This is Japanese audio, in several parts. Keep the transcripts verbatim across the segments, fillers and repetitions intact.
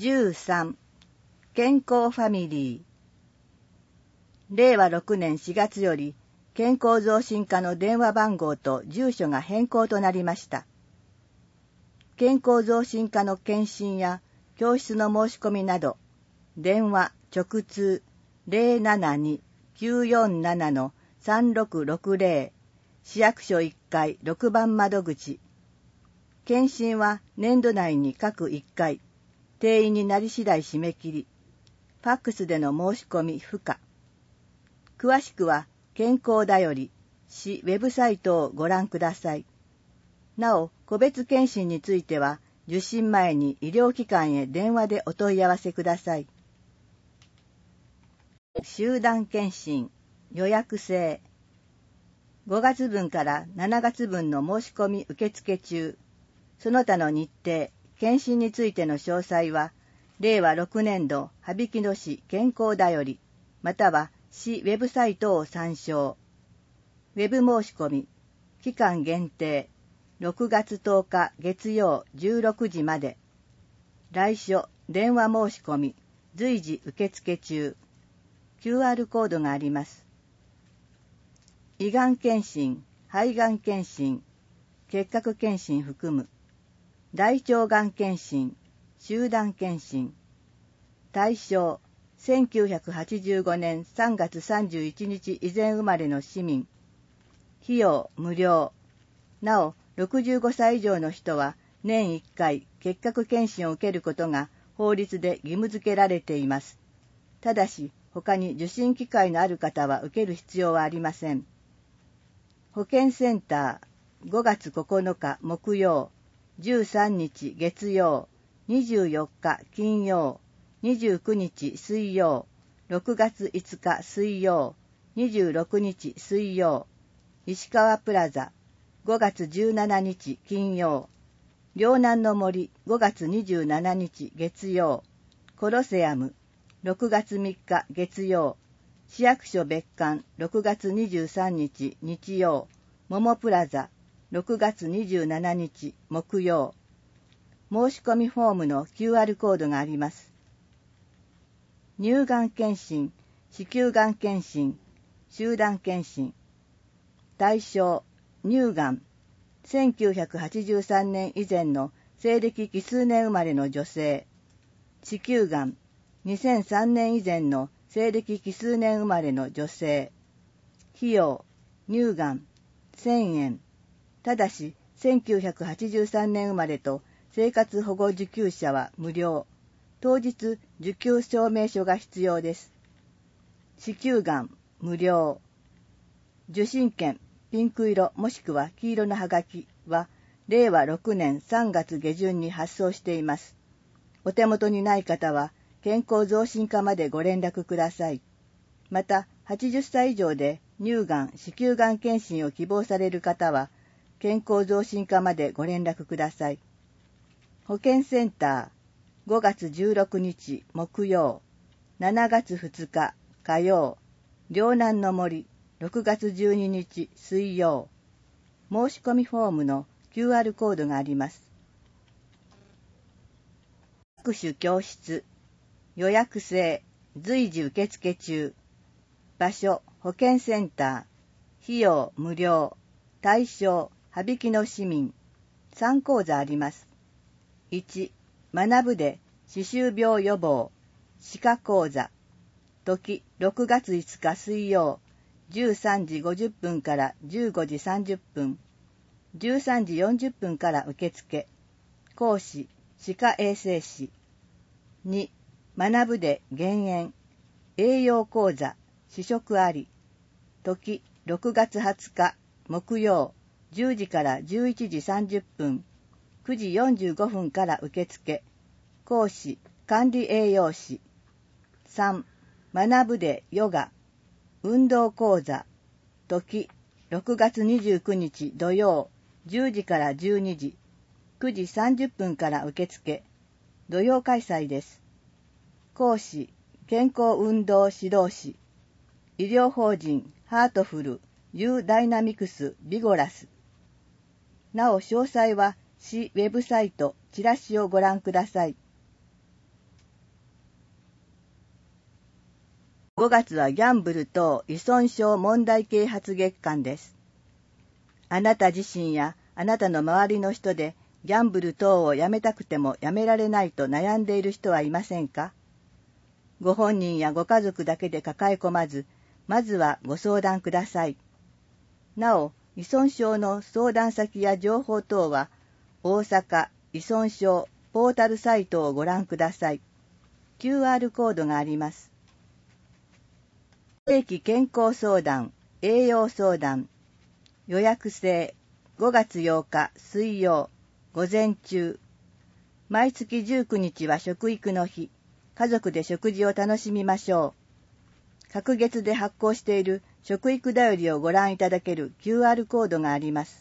じゅうさん健康ファミリー。れいわろくねんしがつより健康増進課の電話番号と住所が変更となりました。健康増進課の検診や教室の申し込みなど、電話直通 ゼロななに きゅうよんなな さんろくろくゼロ 市役所いっかいろくばん窓口。検診は年度内に各いっかい、定員になり次第締め切り。ファックスでの申し込み不可。詳しくは健康だより市ウェブサイトをご覧ください。なお、個別検診については受診前に医療機関へ電話でお問い合わせください。集団検診予約制。ごがつぶんからしちがつぶんの申し込み受付中。その他の日程、検診についての詳細は、れいわろくねんど羽曳野市健康だより、または市ウェブサイトを参照。ウェブ申し込み、期間限定、ろくがつとおか月曜じゅうろくじまで。来所、電話申し込み、随時受付中。キューアール コードがあります。胃がん検診、肺がん検診、結核検診含む。大腸がん検診、集団検診。対象、せんきゅうひゃくはちじゅうごねんさんがつさんじゅういちにち以前生まれの市民。費用無料。なお、ろくじゅうごさい以上の人は年いっかい結核検診を受けることが法律で義務付けられています。ただし、他に受診機会のある方は受ける必要はありません。保健センター、ごがつここのか木曜、じゅうさんにち月曜、にじゅうよっか金曜、にじゅうくにち水曜、ろくがついつか水曜、にじゅうろくにち水曜、石川プラザ、ごがつじゅうしちにち金曜、両南の森ごがつにじゅうしちにち月曜、コロセアムろくがつみっか月曜、市役所別館ろくがつにじゅうさんにち日曜、モモプラザろくがつにじゅうしちにち木曜。申し込みフォームの キューアール コードがあります。乳がん検診、子宮がん検診、集団検診。対象、乳がん、せんきゅうひゃくはちじゅうさんねん以前の西暦奇数年生まれの女性。子宮がん、にせんさんねん以前の西暦奇数年生まれの女性。費用、乳がん、せんえん。ただし、せんきゅうひゃくはちじゅうさんねん生まれと生活保護受給者は無料。当日、受給証明書が必要です。子宮がん、無料。受診券、ピンク色もしくは黄色のハガキは、れいわろくねんさんがつげじゅんに発送しています。お手元にない方は、健康増進課までご連絡ください。また、はちじゅっさい以上で乳がん、子宮がん検診を希望される方は、健康増進課までご連絡ください。保健センター、ごがつじゅうろくにち木曜、しちがつふつか火曜、両南の森ろくがつじゅうににち水曜。申し込みフォームの キューアール コードがあります。各種教室、予約制、随時受付中。場所、保健センター。費用無料。対象、羽曳野市民。さん講座あります。いち、学ぶで歯周病予防。歯科講座。時、ろくがついつか水曜、じゅうさんじごじゅっぷんからじゅうごじさんじゅっぷん。じゅうさんじよんじゅっぷんから受付。講師、歯科衛生士。に、学ぶで減塩。栄養講座、試食あり。時、ろくがつはつか木曜、じゅうじからじゅういちじさんじゅっぷん。くじよんじゅうごふんから受付。講師、管理栄養士。さん、学ぶでヨガ。運動講座。時、ろくがつにじゅうくにち土曜、じゅうじからじゅうにじ。くじさんじゅっぷんから受付。土曜開催です。講師、健康運動指導士。医療法人ハートフルユーダイナミクスビゴラス。なお詳細は市ウェブサイトチラシをご覧ください。 ごがつはギャンブル等依存症問題啓発月間です。あなた自身やあなたの周りの人でギャンブル等をやめたくてもやめられないと悩んでいる人はいませんか？ご本人やご家族だけで抱え込まず、まずはご相談ください。なお、依存症の相談先や情報等は、大阪依存症ポータルサイトをご覧ください。キューアール コードがあります。定期健康相談、栄養相談、予約制、ごがつようか水曜、午前中。毎月じゅうくにちは食育の日、家族で食事を楽しみましょう。各月で発行している食育だよりをご覧いただける キューアール コードがあります。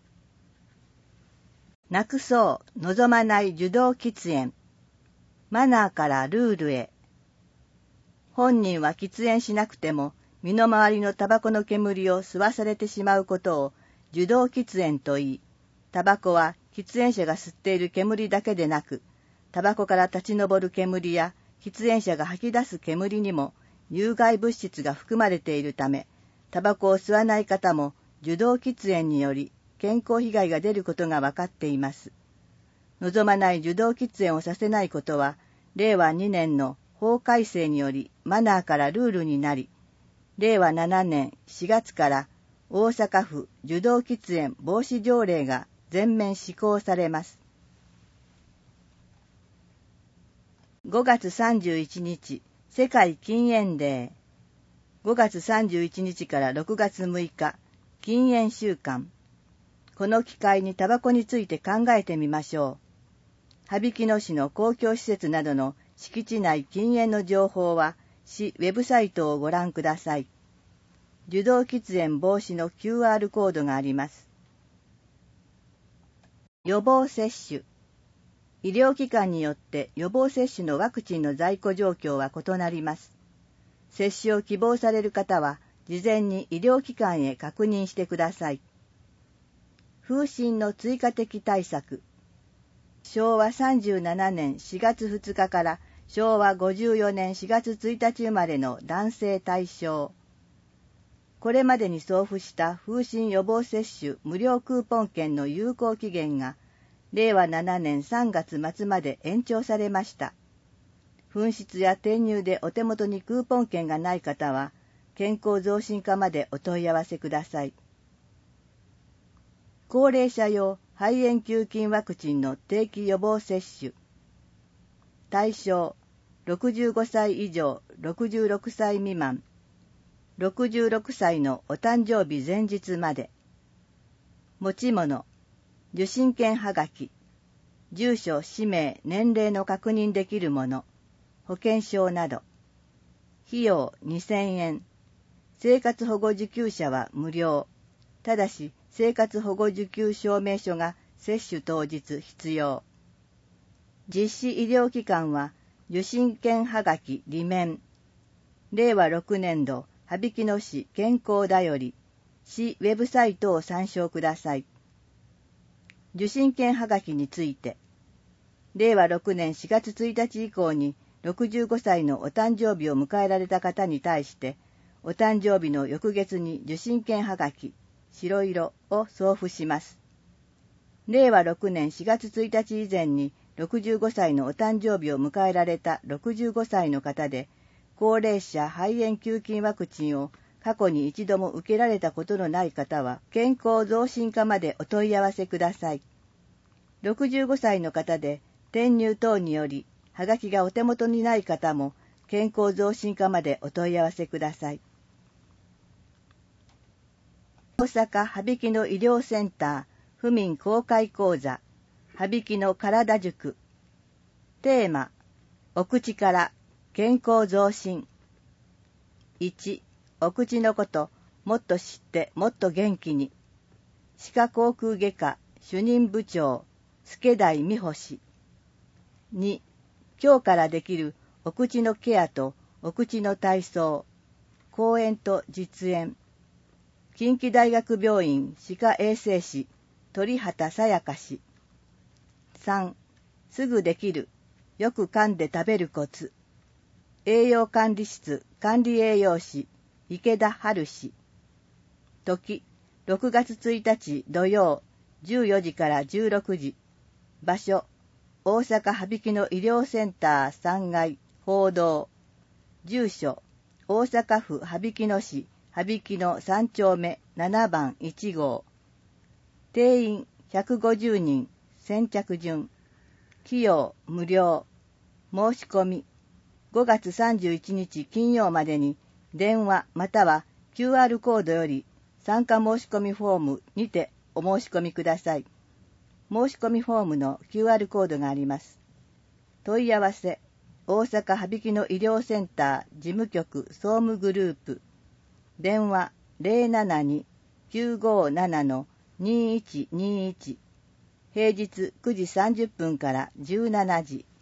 なくそう望まない受動喫煙。マナーからルールへ。本人は喫煙しなくても身の回りのタバコの煙を吸わされてしまうことを受動喫煙と言い、タバコは喫煙者が吸っている煙だけでなく、タバコから立ち上る煙や喫煙者が吐き出す煙にも有害物質が含まれているため、タバコを吸わない方も受動喫煙により健康被害が出ることが分かっています。望まない受動喫煙をさせないことは、れいわにねんの法改正によりマナーからルールになり、れいわななねんしがつから大阪府受動喫煙防止条例が全面施行されます。ごがつさんじゅういちにち、世界禁煙デー。ごがつさんじゅういちにちからろくがつむいか、禁煙週間。この機会にタバコについて考えてみましょう。羽曳野市の公共施設などの敷地内禁煙の情報は、市ウェブサイトをご覧ください。受動喫煙防止の キューアール コードがあります。予防接種。医療機関によって予防接種のワクチンの在庫状況は異なります。接種を希望される方は、事前に医療機関へ確認してください。風疹の追加的対策。しょうわさんじゅうななねんしがつふつかからしょうわごじゅうよねんしがつついたち生まれの男性対象。これまでに送付した風疹予防接種無料クーポン券の有効期限がれいわななねんさんがつまつまで延長されました。紛失や転入でお手元にクーポン券がない方は、健康増進課までお問い合わせください。高齢者用肺炎球菌ワクチンの定期予防接種。対象、ろくじゅうごさい以上ろくじゅうろくさい未満、ろくじゅうろくさいのお誕生日前日まで。持ち物、受診券はがき、住所、氏名、年齢の確認できるもの、保険証など。費用にせんえん。生活保護受給者は無料。ただし、生活保護受給証明書が接種当日必要。実施医療機関は、受診券はがき利面。れいわろくねんど、羽曳野市健康だより、市ウェブサイトを参照ください。受診券はがきについて、れいわろくねんしがつついたち以降にろくじゅうごさいのお誕生日を迎えられた方に対して、お誕生日の翌月に受診券はがき、白色を送付します。れいわろくねんしがつついたち以前にろくじゅうごさいのお誕生日を迎えられたろくじゅうごさいの方で、高齢者肺炎球菌ワクチンを過去に一度も受けられたことのない方は、健康増進課までお問い合わせください。ろくじゅうごさいの方で、転入等により、はがきがお手元にない方も、健康増進課までお問い合わせください。大阪羽曳野医療センター府民公開講座羽曳野体塾。テーマ、お口から健康増進。いち、お口のこと、もっと知ってもっと元気に。歯科口腔外科主任部長、助台美穂氏。に、今日からできるお口のケアとお口の体操、講演と実演。近畿大学病院歯科衛生士、鳥畑さやか氏。さん、すぐできる、よく噛んで食べるコツ。 栄養管理室管理栄養士池田春氏。時、ろくがつついたち土曜じゅうよじからじゅうろくじ。場所、大阪羽曳野医療センターさんがい報道。住所、大阪府羽曳野市羽曳野さんちょうめななばんいちごう。定員ひゃくごじゅうにん、先着順。費用無料。申し込み、ごがつさんじゅういちにち金曜までに電話または キューアール コードより参加申し込みフォームにてお申し込みください。申し込みフォームの キューアール コードがあります。問い合わせ、大阪羽曳野医療センター事務局総務グループ。電話 ゼロななに きゅうごなな にいちにいち。平日くじさんじゅっぷんからじゅうしちじ。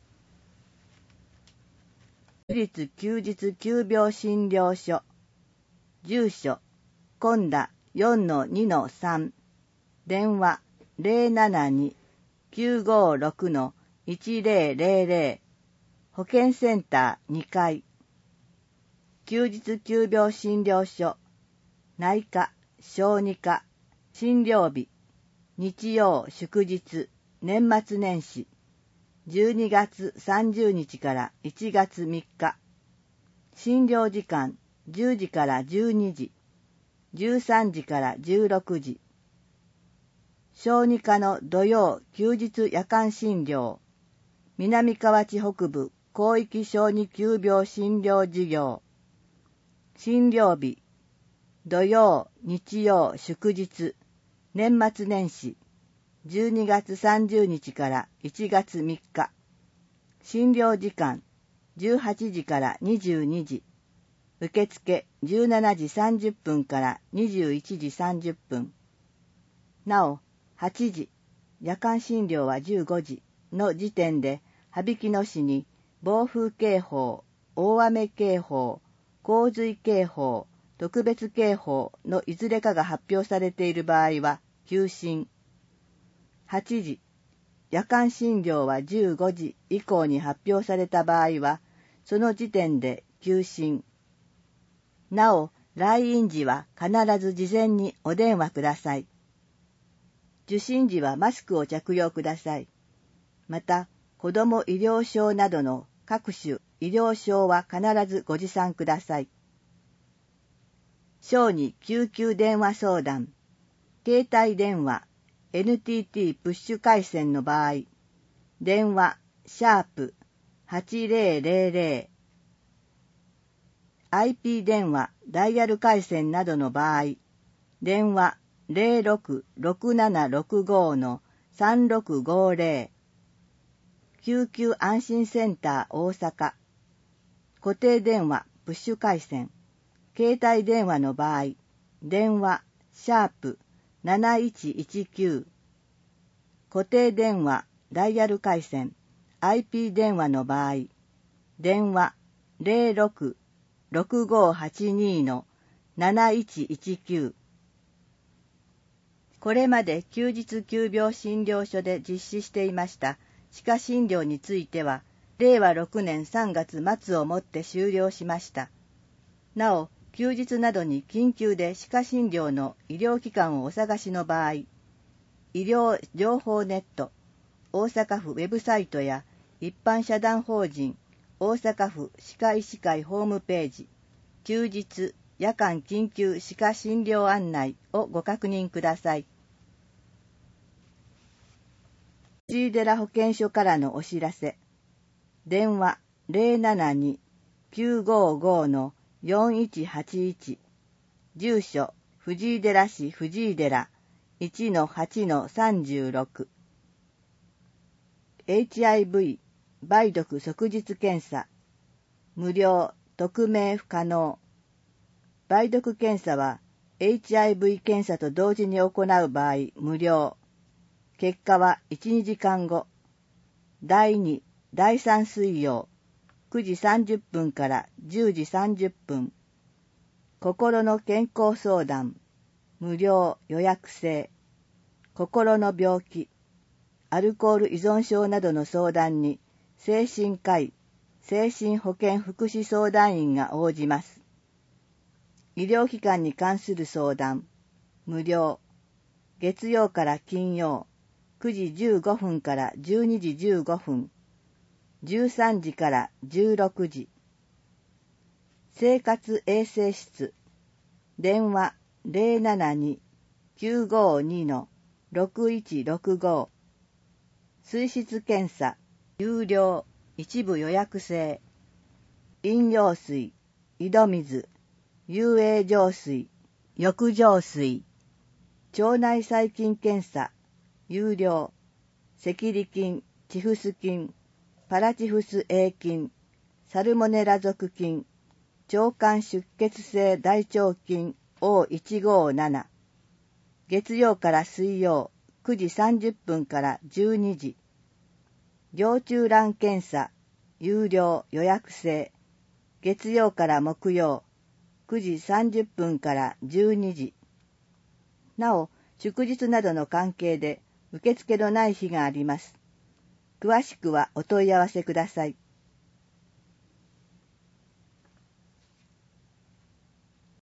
私立休日急病診療所。住所、今田 よんのにのさん。電話ゼロななに きゅうごろく いちゼロゼロゼロ。保健センターにかい。休日急病診療所。内科、小児科、診療日。日曜、祝日、年末年始。じゅうにがつさんじゅうにちからいちがつみっか。診療時間じゅうじからじゅうにじ、じゅうさんじからじゅうろくじ。小児科の土曜休日夜間診療。南河内北部広域小児急病診療事業。診療日、土曜、日曜、祝日、年末年始。じゅうにがつさんじゅうにちからいちがつみっか。診療時間じゅうはちじからにじゅうにじ。受付じゅうしちじさんじゅっぷんからにじゅういちじさんじゅっぷん。なお、はちじ、夜間診療はじゅうごじの時点で、羽曳野市に暴風警報、大雨警報、洪水警報、特別警報のいずれかが発表されている場合は休診。はちじ、夜間診療はじゅうごじ以降に発表された場合は、その時点で休診。なお、来院時は必ず事前にお電話ください。受診時はマスクを着用ください。また、子ども医療証などの各種医療証は必ずご持参ください。小児救急電話相談、携帯電話、エヌティーティー プッシュ回線の場合、電話、シャープはちゼロゼロゼロ、アイピー 電話、ダイヤル回線などの場合、電話ゼロろくろくななろくごのさんろくごゼロ、救急安心センター大阪、固定電話、プッシュ回線、携帯電話の場合、電話、シャープなないちいちきゅう、固定電話、ダイヤル回線、アイピー 電話の場合、電話ゼロろくろくごはちにのなないちいちきゅう。これまで休日急病診療所で実施していました歯科診療については、れいわろくねんさんがつまつをもって終了しました。なお、休日などに緊急で歯科診療の医療機関をお探しの場合、医療情報ネット、大阪府ウェブサイトや一般社団法人大阪府歯科医師会ホームページ、休日夜間緊急歯科診療案内をご確認ください。藤井寺保健所からのお知らせ。電話ゼロななに きゅうごごのよんいちはちいち。住所藤井寺市藤井寺 いちのはちのさんじゅうろく。エイチアイブイ 梅毒即日検査。無料、匿名不可能。梅毒検査は エイチアイブイ 検査と同時に行う場合無料。結果はいち、にじかんご。だいに、だいさん水曜、くじさんじゅっぷんからじゅうじさんじゅっぷん。心の健康相談、無料予約制。心の病気、アルコール依存症などの相談に、精神科医、 精神保健福祉相談員が応じます。医療機関に関する相談、無料。月曜から金曜、くじじゅうごふんからじゅうにじじゅうごふん、じゅうさんじからじゅうろくじ。生活衛生室、電話 ゼロななに きゅうごに ろくいちろくご。水質検査、有料、一部予約制。飲料水、井戸水、遊泳浄水、浴浄水。腸内細菌検査、有料。赤痢菌、チフス菌、パラチフス A 菌、サルモネラ属菌、腸管出血性大腸菌 オーいちごーなな。月曜から水曜、くじさんじゅっぷんからじゅうにじ。凝中卵検査、有料予約制。月曜から木曜、くじさんじゅっぷんからじゅうにじ。なお、祝日などの関係で受付のない日があります。詳しくはお問い合わせください。